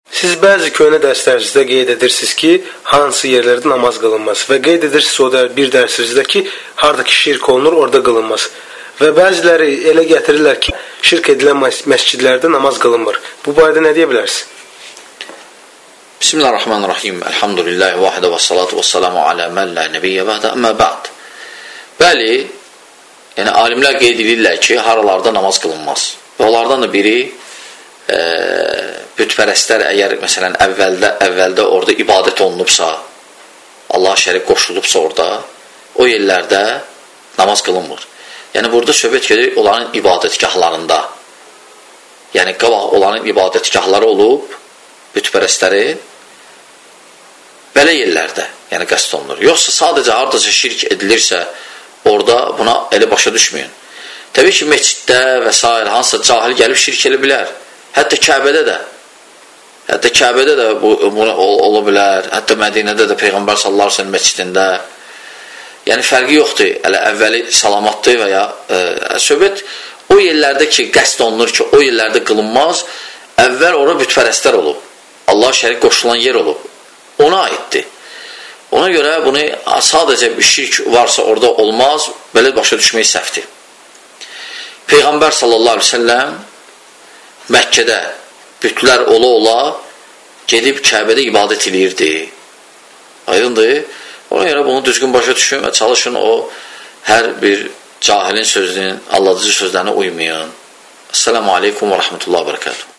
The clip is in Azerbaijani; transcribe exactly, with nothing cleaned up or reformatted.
Siz bəzi köhnə dərslərinizdə qeyd edirsiniz ki, hansı yerlərdə namaz qılınmaz və qeyd edirsiniz o da bir dərsinizdə ki, haradakı şirk olunur, orada qılınmaz. Və bəziləri elə gətirirlər ki, şirk edilən məscidlərdə namaz qılınmır. Bu barədə nə deyə bilərsiniz? Bismillahirrahmanirrahim. Elhamdülillahi vahdə və salatu və salamu alə mən la nəbiyyə vəhdə əmmə bə'd. Bəli, yəni alimlər qeyd edirlər ki, haralarda namaz qılınmaz. Və onlardan da biri e, bütpərəstlər əgər məsələn əvvəldə, əvvəldə orada ibadət olunubsa, Allah şərik qoşulubsa orada, o yerlərdə namaz qılınmır. Yəni burada söhbət gedir onların ibadətgahlarında. Yəni qabaq onların ibadətgahları olub, bütpərəstlərin belə yerlərdə, yəni qəsd olunur. Yoxsa sadəcə haradasa şirk edilirsə, orada buna elə başa düşməyin. Təbii ki, meçiddə və s. hansısa cahil gəlib şirk elə bilər. Hətta Kəbədə də, hətta Kəbədə də bu, bu ola bilər, hətta Mədinədə də Peyğəmbər sallallahu əleyhi və səlləm məscidində. Yəni fərqi yoxdur, elə əvvəli salamatdır və ya e, söhbət o yerlərdə ki, qəsd olunur ki, o yerlərdə qılınmaz, əvvəl ora bütpərəstlər olub. Allah şərik qoşulan yer olub. Ona aiddir. Ona görə bunu sadəcə bir şirk varsa orada olmaz, belə başa düşmək səhvdir. Peyğəmbər sallallahu əleyhi və səlləm Məkkədə bütlər ola-ola gedib Kəbədə ibadət edirdi. Aydındır. Ona görə bunu düzgün başa düşün və çalışın o hər bir cahilin sözünün, aldadıcı sözlərinə uymayın. Esselamu aleykum və rəhmətullahi və bərəkatuhu.